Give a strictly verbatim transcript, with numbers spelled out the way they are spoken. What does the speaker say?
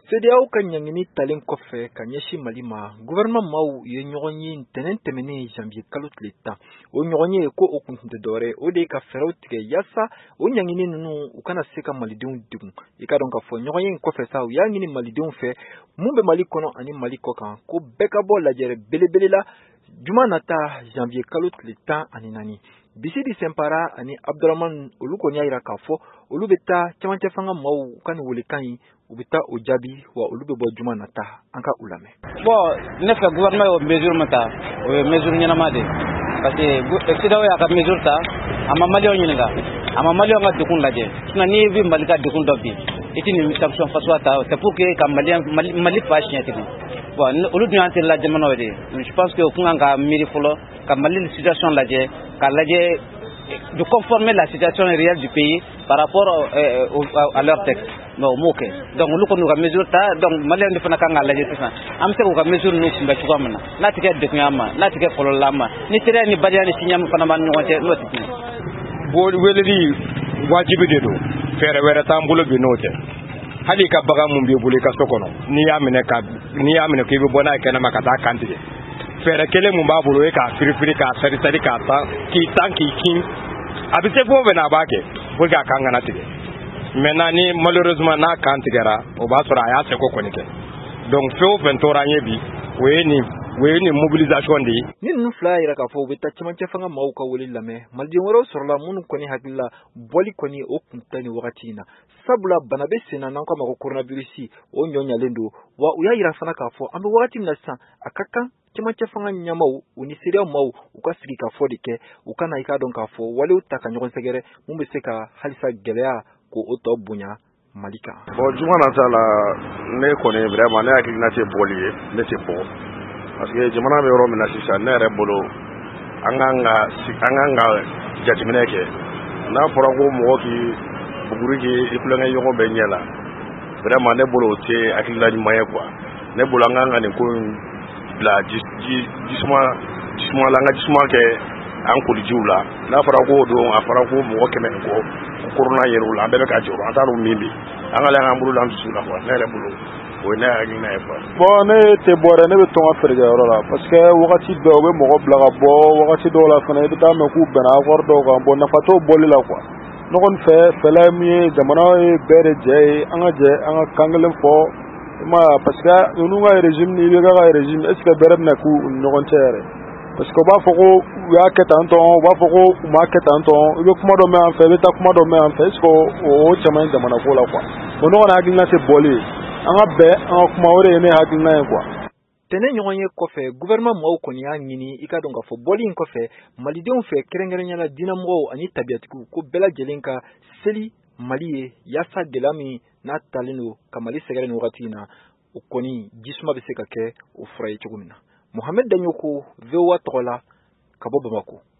C D A O ka ɲangini talen kɔfɛ ka ɲɛsin Mali ma, gouvernement maaw ye ɲɔgɔn ye ntɛnɛn tɛmɛnen janvier kalo tile tan. O ɲɔgɔn ye ko o kun tɛ dɔwɛrɛ o de ye ka fɛɛrɛw tigɛ yaasa o ɲangini ninnu u kana se ka malidenw degun. I ka dɔn ka fɔ ɲɔgɔn ye in kɔfɛ sa u y'a ɲini malidenw fɛ mun bɛ Mali kɔnɔ ani Mali kɔ kan ko bɛɛ ka bɔ lajɛrɛ belebele la juma nata janvier kalo tile tan ani naani. Bisidi Sɛnpara ani Abdramane olu kɔni y'a jira k'a fɔ olu bɛ taa cɛmancɛ fanga maaw ka nin welekan in u bɛ taa o jaabi wa olu bɛ bɔ juma nata an ka u lamɛn. Bon ne fɛ gouvernement y'o mesure min ta o ye mesure ɲɛnama de ye parce que C D A O y'a ka mesure ta a ma maliyɛnw ɲininka a ma maliyɛnw ka degun lajɛ sinon n'i bɛ Mali ka degun dɔ bi i tɛ nin sanction fasuguya ta c'est pour que ka maliyɛn Mali Mali fa siɲɛ tigɛ bon olu dun y'an terila jamanaw de ye je pense que o kun kan ka miiri fɔlɔ ka Mali situation lajɛ ka lajɛ de conformer la situation réelle du pays par rapport euh, au, à leur texte. Non, moke. Donc nous connaissons la mesure ta donc malien de fana kan lajɛ sisan an bɛ se k'u ka mesure ninnu kunbɛn cogoya min na n'a tɛ kɛ degun y'a ma n'a tɛ kɛ kɔlɔlɔ ma ni teriya ni baliya ni siɲɛ min fana b'an ni ɲɔgɔn cɛ n'o tɛ kelen. Bon weleli wajibi de don fɛɛrɛ wɛrɛ t'an bolo bi n'o tɛ hali ka bagan mun b'i bolo i ka so kɔnɔ n'i y'a minɛ ka n'i y'a minɛ k'i bɛ bɔ n'a ye kɛnɛma ka taa kan tigɛ fɛɛrɛ kelen mun b'a bolo e k'a firifiri k'a sari-sari k'a tan k'i tan k'i kin a bɛ se fɛn o fɛn na a b'a kɛ pour que a kan kana tigɛ. Maintenant ni malheureusement n'a kan tigɛra o b'a sɔrɔ a y'a seko kɔni kɛ donc fɛn o fɛn tora an ye bi o ye nin o ye nin mobilisation de ye. Ni ninnu fila y'a jira k'a fɔ u bɛ taa cɛmancɛ fanga maaw ka wele lamɛn maliden wɛrɛw sɔrɔla minnu kɔni hakili la bɔli kɔni o kun tɛ nin wagati in na sabula bana bɛ sen na n'an k'a ma ko coronavirus o ɲɔ ɲalen don wa u y'a jira fana k'a fɔ an bɛ wagati min na sisan a ka kan cɛmancɛ fanga ɲɛmaaw u ni C D A O maaw u ka sigi ka fɔ de kɛ u kana i k'a dɔn k'a fɔ walew ta ka ɲɔgɔn sɛgɛrɛ mun bɛ se ka halisa gɛlɛya ko o tɔ bonya Mali kan. Bon juma nata la ne kɔni vraiment ne hakilina tɛ bɔli ye ne tɛ bɔ parce que jamana bɛ yɔrɔ min na sisan ne yɛrɛ bolo an kan ka an kan ka jateminɛ kɛ n'a fɔra ko mɔgɔ k'i buguri k'i kulonkɛ ɲɔgɔn bɛ ɲɛ la vraiment ne bolo o tɛ hakilina ɲuman ye quoi ne bolo an kan ka nin ko in bila jisuma jisuma la an ka jisuma kɛ an kolijiw la n'a fɔra ko don a fɔra ko mɔgɔ kɛmɛ ni kɔ corona yer'u la an bɛɛ bɛ ka jɔrɔ an t'a dɔn min bɛ an ka an bolo la an dusu la quoi ne yɛrɛ bolo o ye ne hakilina ye quoi. Bon ne tɛ bɔ dɛ ne bɛ tɔn ka feerekɛyɔrɔ la parce que wagati dɔw u bɛ mɔgɔ bila ka bɔ wagati dɔw la fana i bɛ taa mɛn k'u bɛnna accord dɔw kan bon nafa t'o bɔli la quoi ne kɔni fɛ fɛla ye min ye jamana ye bɛɛ de jɛ ye an ka jɛ an ka kan kelen fɔ i ma ye parce que ninnu ka régime ni I B K ka régime est ce que bɛrɛ bɛna k'u ni ɲɔgɔn cɛ yɛrɛ parce que u b'a fɔ ko u y'a kɛ tan tɔn u b'a fɔ ko u m'a kɛ tan tɔn i bɛ kuma dɔ mɛn an fɛ i bɛ taa kuma dɔ mɛn an fɛ est ce que o caman ye jamana ko la quoi bon ne kɔni hakilina tɛ bɔli ye an ka bɛn an ka kuma o de ye ne hakilina ye quoi. Tɛnɛ ɲɔgɔn ye kɔfɛ gouvernement maaw kɔni y'a ɲini i ka dɔn k'a fɔ bɔli in kɔfɛ malidenw fɛ kɛrɛnkɛrɛnnenya la diinɛmɔgɔw ani tabiyatigiw ko bɛɛ lajɛlen ka seli Mali ye yaasa gɛlɛya min n'a talen don ka Mali sɛgɛrɛ nin wagati in na o kɔni jisuma bɛ se ka kɛ o fura ye cogo min na. Mohamed Daɲoko V O A tɔgɔ la ka bɔ Bamako.